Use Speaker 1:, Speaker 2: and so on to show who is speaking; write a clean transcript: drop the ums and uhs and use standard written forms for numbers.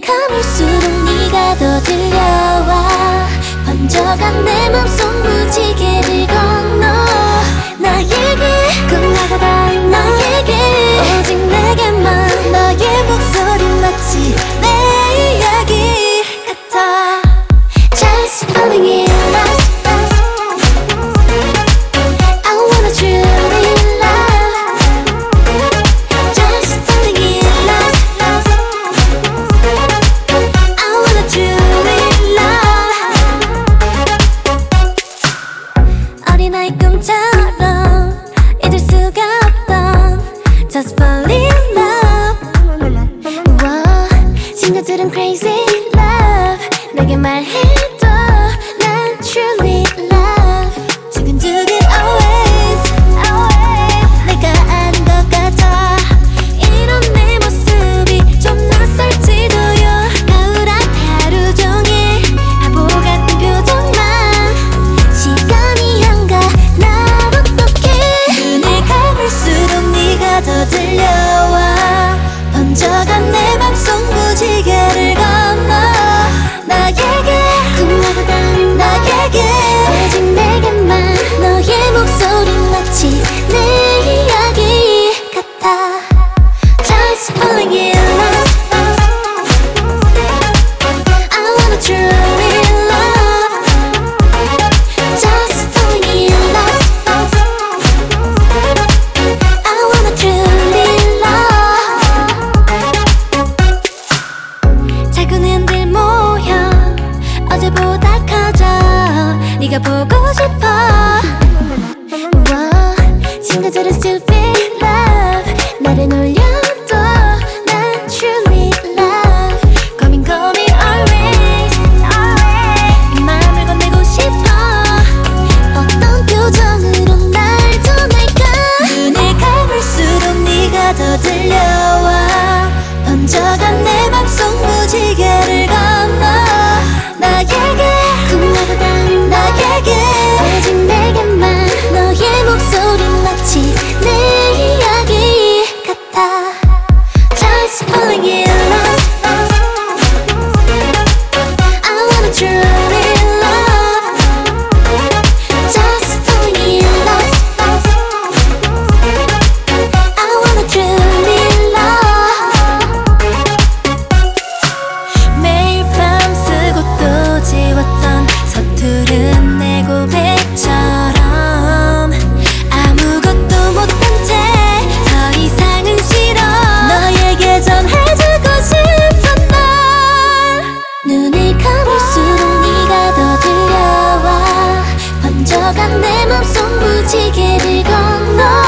Speaker 1: 감을수록 네가 더 들려와. 번져간 내 맘속 무지개를 건너 나에게 끝나고 단 나에게 오직 내게만 너의 목소리 마치 내 이야기 같아. Just falling in love. I wanna truly love. Just falling in love. I wanna truly love. 어린아이 꿈처럼 잊을 수가 없던 Just fall in love. 우와, 친구들은 crazy love 내게 말해도 난 truly love. 두근두근 always 내가 아는 것 같아. 이런 내 모습이 좀 낯설지도요. 가을한 하루 종일 바보 같은 표정만 시간이 한가 날 어떡해. 눈을 감을수록 네가 더 들려와. 번져간 내 맘속 무지개를 건너 나에게 꿈나고 단 나에게 오직 내게만 너의 목소리 마치 내 이야기 같아. Just falling in love. I wanna truly love. Just falling in love. I wanna truly love. 작은 흔들 모여 어제보다 커져 네가 보고 싶어. 우와, 친구들은 stupid love 나를 놀려도 난 truly love. 고민 always 이 마음을 건네고 싶어. 어떤 표정으로 날 전할까. 눈을 감을수록 네가 더 들려와. 번져간 내 맘속 무지개를 건너 나에게 꿈나고 단 나에게 오직 내게만 너의 목소리 마치 내 이야기 같아. Just falling in love. I wanna truly love. Just falling in love. I wanna truly love. 매일 밤쓰고 또 지웠던 서투른 내 고백처럼 아무것도 못한 채 더 이상은 싫어. 너에게 전해주고 싶은 날. 눈을 감을수록 네가 더 들려와. 번져간 내 맘속 무지개를 건너